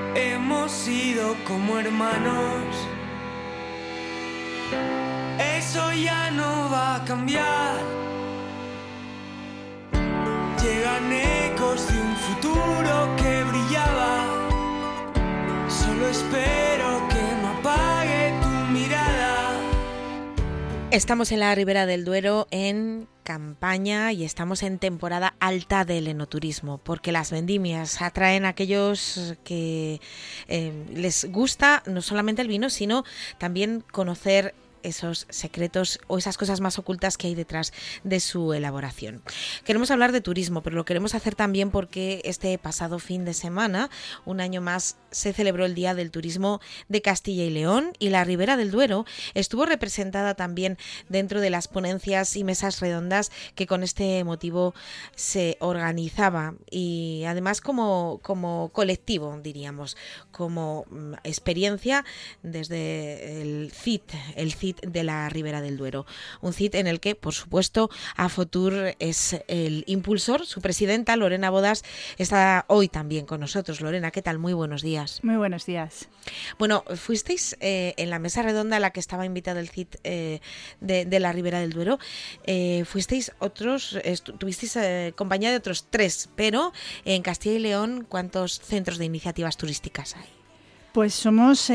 hemos sido como hermanos. Eso ya no va a cambiar. Llegan ecos de un futuro que brillaba. Solo espero que no apague tu mirada. Estamos en la Ribera del Duero en campaña y estamos en temporada alta del enoturismo, porque las vendimias atraen a aquellos que les gusta no solamente el vino, sino también conocer esos secretos o esas cosas más ocultas que hay detrás de su elaboración. Queremos hablar de turismo, pero lo queremos hacer también porque este pasado fin de semana, un año más, se celebró el Día del Turismo de Castilla y León y la Ribera del Duero estuvo representada también dentro de las ponencias y mesas redondas que con este motivo se organizaba, y además como colectivo, diríamos, como experiencia desde el CIT de la Ribera del Duero. Un CIT en el que, por supuesto, Afotur es el impulsor. Su presidenta, Lorena Bodas, está hoy también con nosotros. Lorena, ¿qué tal? Muy buenos días. Muy buenos días. Bueno, fuisteis en la mesa redonda a la que estaba invitado el CIT de la Ribera del Duero. Fuisteis otros, tuvisteis compañía de otros 3, pero en Castilla y León, ¿cuántos centros de iniciativas turísticas hay? Pues somos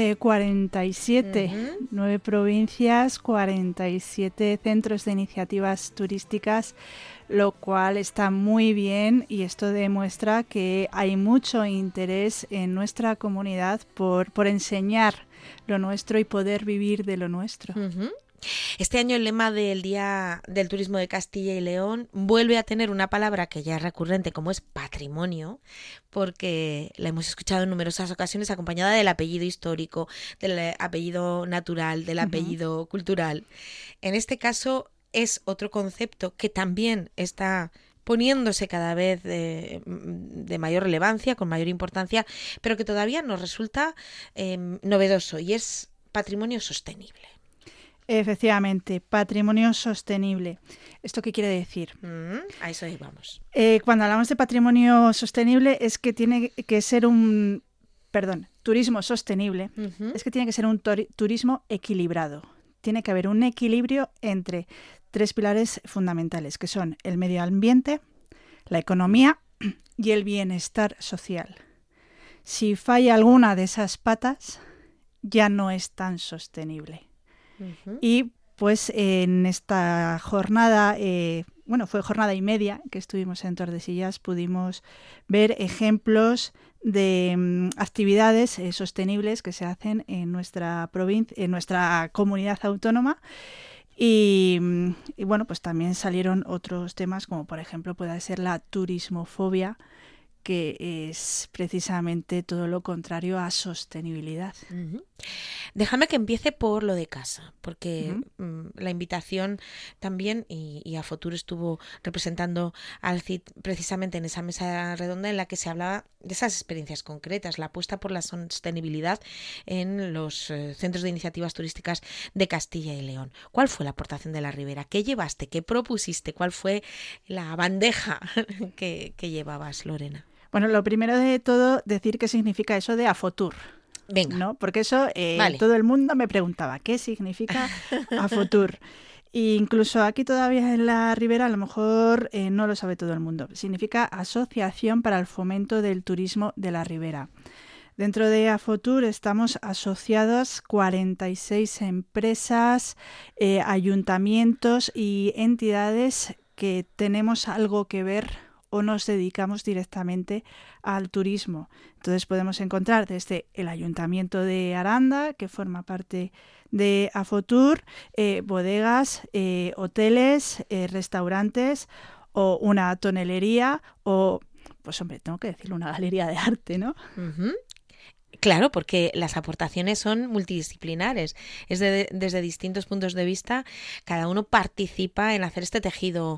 47, 9 provincias, 47 centros de iniciativas turísticas, lo cual está muy bien, y esto demuestra que hay mucho interés en nuestra comunidad por enseñar lo nuestro y poder vivir de lo nuestro. Este año el lema del Día del Turismo de Castilla y León vuelve a tener una palabra que ya es recurrente, como es patrimonio, porque la hemos escuchado en numerosas ocasiones acompañada del apellido histórico, del apellido natural, del apellido cultural. En este caso es otro concepto que también está poniéndose cada vez de mayor relevancia, con mayor importancia, pero que todavía nos resulta novedoso, y es patrimonio sostenible. Efectivamente, patrimonio sostenible. ¿Esto qué quiere decir? A eso íbamos. Cuando hablamos de patrimonio sostenible es que tiene que ser turismo sostenible, es que tiene que ser un turismo equilibrado. Tiene que haber un equilibrio entre 3 pilares fundamentales, que son el medio ambiente, la economía y el bienestar social. Si falla alguna de esas patas, ya no es tan sostenible. Y pues en esta jornada, fue jornada y media que estuvimos en Tordesillas, pudimos ver ejemplos de actividades sostenibles que se hacen en nuestra provincia, en nuestra comunidad autónoma. Y bueno, pues también salieron otros temas, como por ejemplo puede ser la turismofobia, que es precisamente todo lo contrario a sostenibilidad. Déjame que empiece por lo de casa, porque la invitación también, y Afotur estuvo representando al CIT precisamente en esa mesa redonda en la que se hablaba de esas experiencias concretas, la apuesta por la sostenibilidad en los centros de iniciativas turísticas de Castilla y León. ¿Cuál fue la aportación de la Ribera? ¿Qué llevaste? ¿Qué propusiste? ¿Cuál fue la bandeja que llevabas, Lorena? Bueno, lo primero de todo, decir qué significa eso de Afotur. Venga. ¿No? Porque eso vale. Todo el mundo me preguntaba, ¿qué significa Afotur? E incluso aquí todavía en la Ribera a lo mejor no lo sabe todo el mundo. Significa Asociación para el Fomento del Turismo de la Ribera. Dentro de Afotur estamos asociados 46 empresas, ayuntamientos y entidades que tenemos algo que ver o nos dedicamos directamente al turismo. Entonces podemos encontrar desde el Ayuntamiento de Aranda, que forma parte de Afotur, bodegas, hoteles, restaurantes, o una tonelería, o, pues hombre, tengo que decirlo, una galería de arte, ¿no? Claro, porque las aportaciones son multidisciplinares. Es desde distintos puntos de vista, cada uno participa en hacer este tejido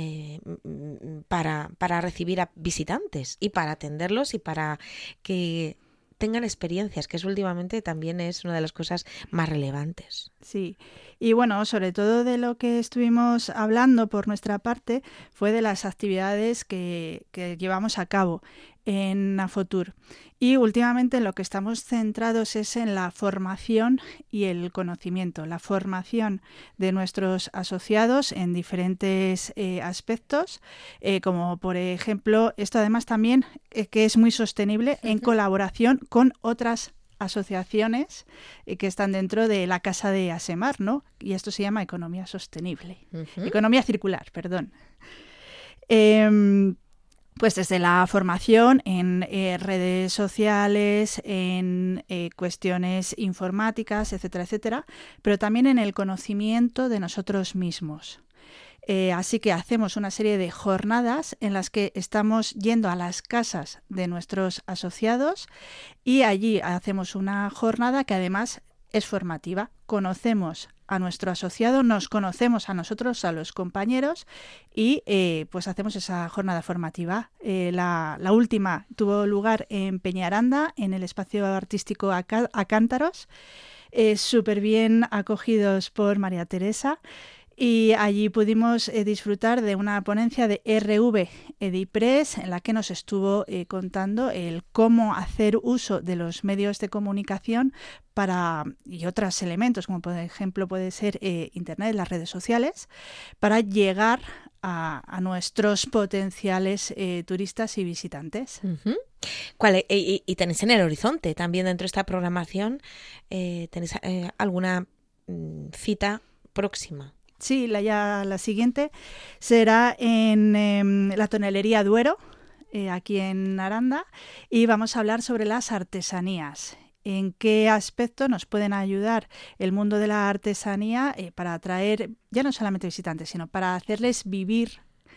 para recibir a visitantes y para atenderlos y para que tengan experiencias, que eso últimamente también es una de las cosas más relevantes. Sí, y bueno, sobre todo de lo que estuvimos hablando por nuestra parte fue de las actividades que llevamos a cabo. en Afotur. Y últimamente lo que estamos centrados es en la formación y el conocimiento, la formación de nuestros asociados en diferentes aspectos, como por ejemplo, esto además también que es muy sostenible en colaboración con otras asociaciones que están dentro de la casa de ASEMAR, ¿no? Y esto se llama economía sostenible, economía circular, perdón. Pues desde la formación en redes sociales, en cuestiones informáticas, etcétera, etcétera, pero también en el conocimiento de nosotros mismos. Así que hacemos una serie de jornadas en las que estamos yendo a las casas de nuestros asociados y allí hacemos una jornada que además es formativa. Conocemos a nuestro asociado, nos conocemos a nosotros, a los compañeros y pues hacemos esa jornada formativa. La última tuvo lugar en Peñaranda, en el espacio artístico Acántaros, súper bien acogidos por María Teresa. Y allí pudimos disfrutar de una ponencia de RV Edipress en la que nos estuvo contando el cómo hacer uso de los medios de comunicación y otros elementos, como por ejemplo puede ser Internet, las redes sociales, para llegar a nuestros potenciales turistas y visitantes. Uh-huh. Y tenéis en el horizonte también dentro de esta programación, ¿tenéis alguna cita próxima? Sí, la siguiente será en la Tonelería Duero, aquí en Aranda, y vamos a hablar sobre las artesanías. ¿En qué aspecto nos pueden ayudar el mundo de la artesanía para atraer ya no solamente visitantes, sino para hacerles vivir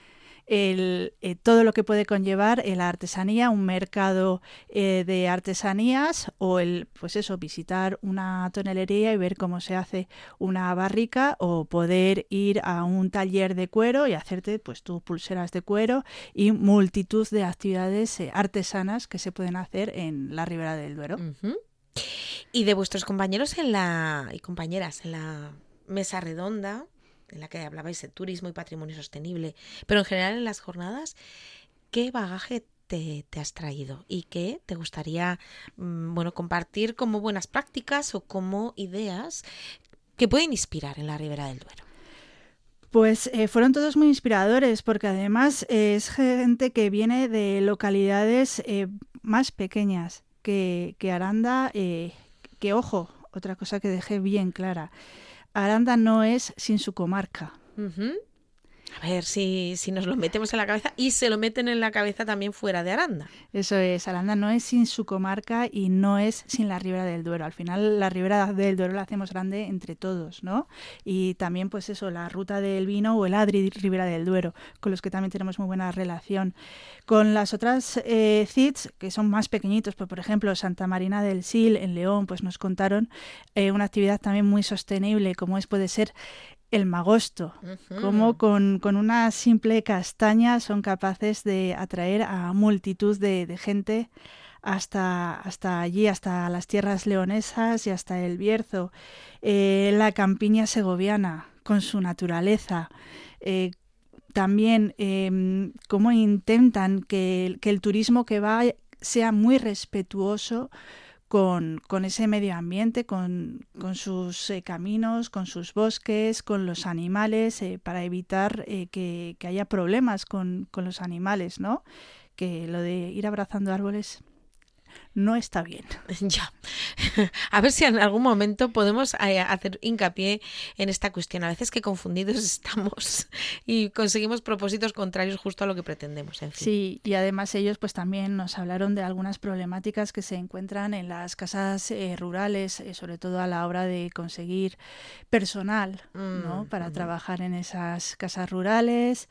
todo lo que puede conllevar la artesanía, un mercado de artesanías o visitar una tonelería y ver cómo se hace una barrica o poder ir a un taller de cuero y hacerte pues tus pulseras de cuero y multitud de actividades artesanas que se pueden hacer en la Ribera del Duero. Uh-huh. Y de vuestros compañeros y compañeras en la mesa redonda en la que hablabais de turismo y patrimonio sostenible, pero en general en las jornadas, ¿qué bagaje te has traído y qué te gustaría compartir como buenas prácticas o como ideas que pueden inspirar en la Ribera del Duero? Pues fueron todos muy inspiradores porque además es gente que viene de localidades más pequeñas que Aranda, que ojo, otra cosa que dejé bien clara, Aranda no es sin su comarca. Uh-huh. A ver si nos lo metemos en la cabeza y se lo meten en la cabeza también fuera de Aranda. Eso es, Aranda no es sin su comarca y no es sin la Ribera del Duero. Al final la Ribera del Duero la hacemos grande entre todos, ¿no? Y también pues eso, la Ruta del Vino o el Adri Ribera del Duero, con los que también tenemos muy buena relación. Con las otras CITs, que son más pequeñitos, pues por ejemplo Santa Marina del Sil en León, pues nos contaron una actividad también muy sostenible, como puede ser el magosto, uh-huh. Como con una simple castaña son capaces de atraer a multitud de gente hasta allí, hasta las tierras leonesas y hasta el Bierzo. La campiña segoviana, con su naturaleza. También cómo intentan que el turismo que va sea muy respetuoso con ese medio ambiente, con sus caminos, con sus bosques, con los animales, para evitar que haya problemas con los animales, ¿no? Que lo de ir abrazando árboles no está bien. Ya. A ver si en algún momento podemos hacer hincapié en esta cuestión. A veces que confundidos estamos y conseguimos propósitos contrarios justo a lo que pretendemos. En fin. Sí, y además ellos pues también nos hablaron de algunas problemáticas que se encuentran en las casas rurales, sobre todo a la hora de conseguir personal, ¿no? Para trabajar en esas casas rurales.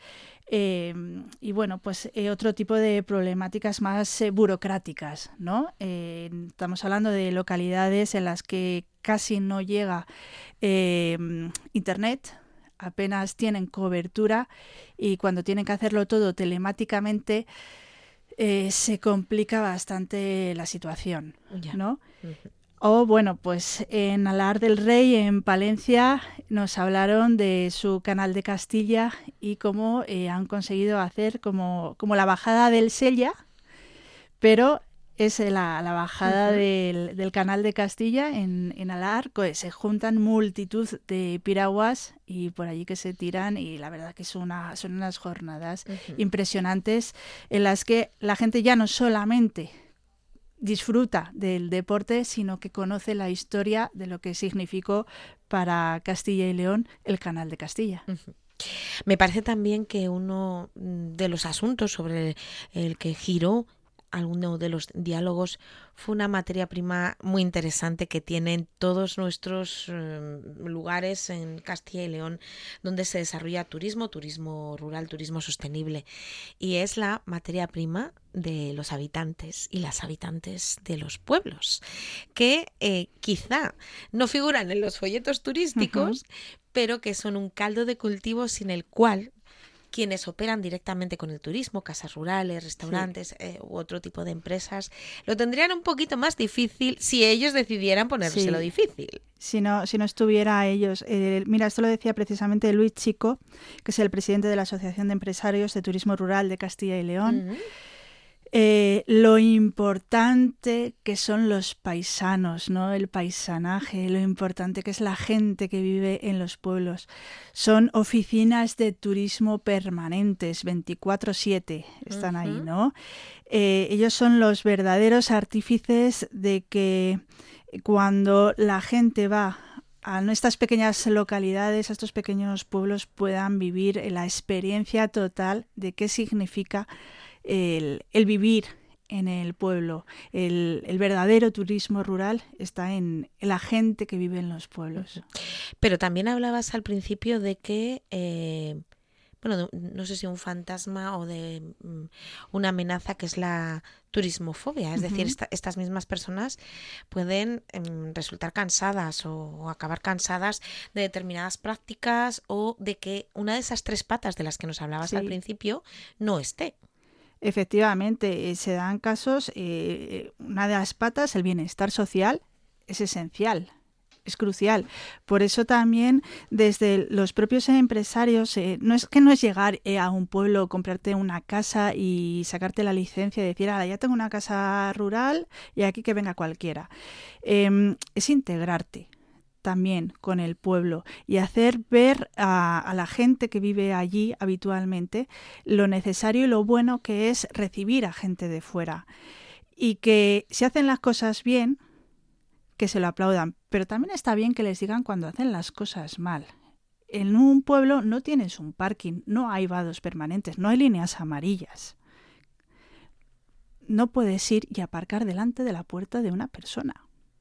Y bueno, pues otro tipo de problemáticas más burocráticas, ¿no? Estamos hablando de localidades en las que casi no llega internet, apenas tienen cobertura y cuando tienen que hacerlo todo telemáticamente se complica bastante la situación, ¿no? Uh-huh. O bueno, pues en Alar del Rey, en Palencia, nos hablaron de su canal de Castilla y cómo han conseguido hacer como la bajada del Sella, pero es la bajada del Canal de Castilla en Alar, se juntan multitud de piraguas y por allí que se tiran, y la verdad que son unas jornadas impresionantes en las que la gente ya no solamente disfruta del deporte, sino que conoce la historia de lo que significó para Castilla y León el Canal de Castilla. Me parece también que uno de los asuntos sobre el que giró alguno de los diálogos fue una materia prima muy interesante que tienen todos nuestros lugares en Castilla y León donde se desarrolla turismo rural, turismo sostenible, y es la materia prima de los habitantes y las habitantes de los pueblos, que quizá no figuran en los folletos turísticos, pero que son un caldo de cultivo sin el cual quienes operan directamente con el turismo, casas rurales, restaurantes u otro tipo de empresas, lo tendrían un poquito más difícil si ellos decidieran ponérselo difícil. Si no estuviera ellos. Mira, esto lo decía precisamente Luis Chico, que es el presidente de la Asociación de Empresarios de Turismo Rural de Castilla y León. Lo importante que son los paisanos, ¿no? El paisanaje, lo importante que es la gente que vive en los pueblos. Son oficinas de turismo permanentes, 24/7 están ahí, ¿no? Ellos son los verdaderos artífices de que cuando la gente va a estas pequeñas localidades, a estos pequeños pueblos, puedan vivir la experiencia total de qué significa el vivir en el pueblo. El verdadero turismo rural está en la gente que vive en los pueblos. Pero también hablabas al principio de que, no sé si un fantasma o de una amenaza que es la turismofobia. Es decir, estas mismas personas pueden resultar cansadas o acabar cansadas de determinadas prácticas, o de que una de esas tres patas de las que nos hablabas al principio no esté. Efectivamente, se dan casos, una de las patas, el bienestar social, es esencial, es crucial. Por eso también desde los propios empresarios, no es llegar a un pueblo, comprarte una casa y sacarte la licencia y decir, ya tengo una casa rural y aquí que venga cualquiera. Es integrarte también con el pueblo y hacer ver a la gente que vive allí habitualmente lo necesario y lo bueno que es recibir a gente de fuera, y que si hacen las cosas bien, que se lo aplaudan, pero también está bien que les digan cuando hacen las cosas mal. En un pueblo no tienes un parking, no hay vados permanentes, no hay líneas amarillas. No puedes ir y aparcar delante de la puerta de una persona.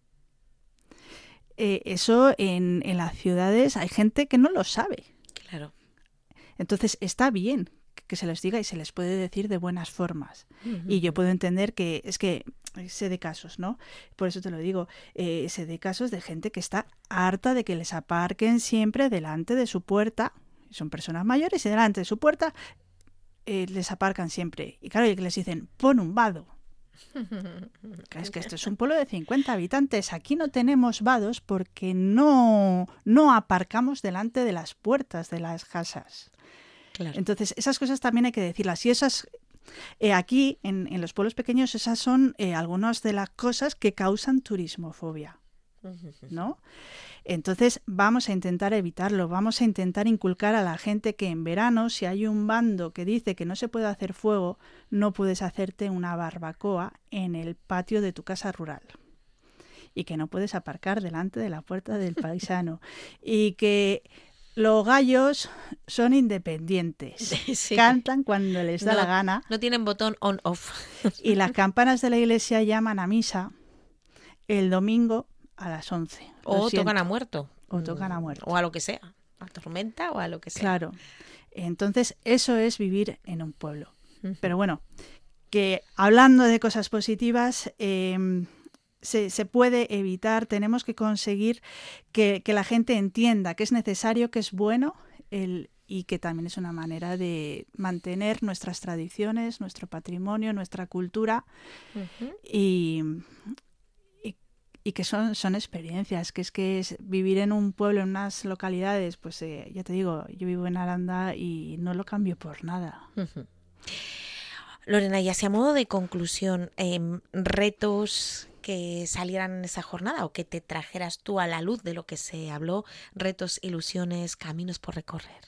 Eso en las ciudades hay gente que no lo sabe. Claro. Entonces está bien que se les diga y se les puede decir de buenas formas. Y yo puedo entender que sé de casos, ¿no? Por eso te lo digo, sé de casos de gente que está harta de que les aparquen siempre delante de su puerta. Son personas mayores y delante de su puerta les aparcan siempre. Y claro, y que les dicen, pon un vado. Es que esto es un pueblo de 50 habitantes. Aquí no tenemos vados porque no aparcamos delante de las puertas de las casas. Claro. Entonces, esas cosas también hay que decirlas. Y esas, aquí, en los pueblos pequeños, esas son algunas de las cosas que causan turismofobia, ¿no? Entonces, vamos a intentar evitarlo. Vamos a intentar inculcar a la gente que en verano, si hay un bando que dice que no se puede hacer fuego, no puedes hacerte una barbacoa en el patio de tu casa rural. Y que no puedes aparcar delante de la puerta del paisano. Y que los gallos son independientes. Sí. Cantan cuando les da la gana. No tienen botón on-off. Y las campanas de la iglesia llaman a misa el domingo a las 11. O tocan a muerto. O tocan a muerto. O a lo que sea. A tormenta o a lo que sea. Claro. Entonces, eso es vivir en un pueblo. Pero bueno, que hablando de cosas positivas, se puede evitar. Tenemos que conseguir que la gente entienda que es necesario, que es bueno, y que también es una manera de mantener nuestras tradiciones, nuestro patrimonio, nuestra cultura, y que son experiencias, que es vivir en un pueblo, en unas localidades, pues ya te digo, yo vivo en Aranda y no lo cambio por nada. Lorena, y así a modo de conclusión, retos que salieran en esa jornada o que te trajeras tú a la luz de lo que se habló, retos, ilusiones, caminos por recorrer.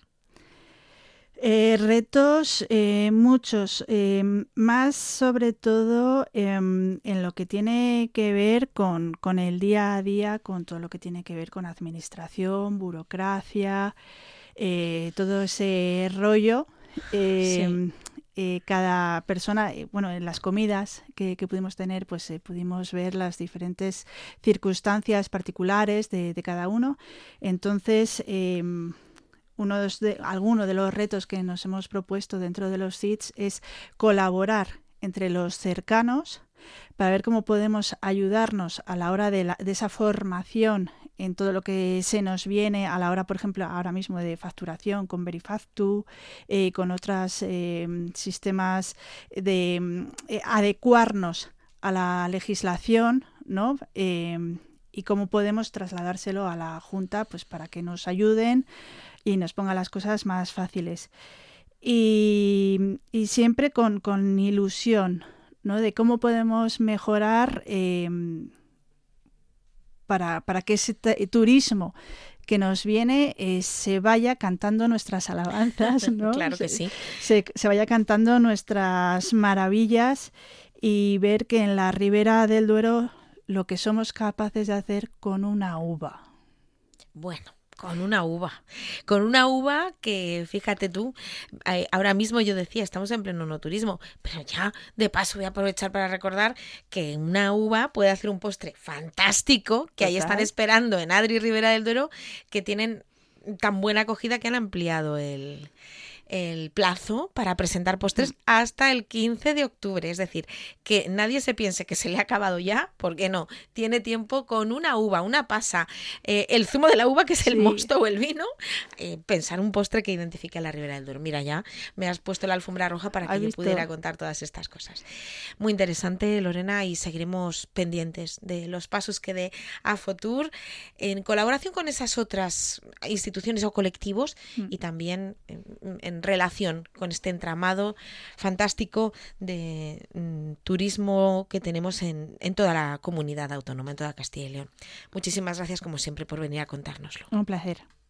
Retos, muchos, más sobre todo en lo que tiene que ver con el día a día, con todo lo que tiene que ver con administración, burocracia, todo ese rollo. Sí. Cada persona, bueno, en las comidas que pudimos tener, pues pudimos ver las diferentes circunstancias particulares de cada uno. Entonces, alguno de los retos que nos hemos propuesto dentro de los CITs es colaborar entre los cercanos para ver cómo podemos ayudarnos a la hora de esa formación en todo lo que se nos viene a la hora, por ejemplo, ahora mismo de facturación con Verifactu, con otros sistemas de adecuarnos a la legislación, ¿no? Y cómo podemos trasladárselo a la Junta, pues para que nos ayuden y nos pongan las cosas más fáciles. Y siempre con ilusión, ¿no? De cómo podemos mejorar para que ese turismo que nos viene se vaya cantando nuestras alabanzas, ¿no? Claro que sí. Se vaya cantando nuestras maravillas y ver que en la Ribera del Duero lo que somos capaces de hacer con una uva. Bueno, con una uva que, fíjate tú, ahora mismo yo decía, estamos en pleno no turismo, pero ya de paso voy a aprovechar para recordar que una uva puede hacer un postre fantástico, que ahí están esperando en Adri Ribera del Duero, que tienen tan buena acogida que han ampliado el plazo para presentar postres hasta el 15 de octubre. Es decir, que nadie se piense que se le ha acabado ya, porque no, tiene tiempo con una uva, una pasa, el zumo de la uva, que es el mosto o el vino, pensar un postre que identifique a la Ribera del Duero. Mira, ya me has puesto la alfombra roja para que yo pudiera contar todas estas cosas. Muy interesante, Lorena, y seguiremos pendientes de los pasos que dé AFOTUR en colaboración con esas otras instituciones o colectivos y también en relación con este entramado fantástico de turismo que tenemos en toda la comunidad autónoma, en toda Castilla y León. Muchísimas gracias, como siempre, por venir a contárnoslo. Un placer.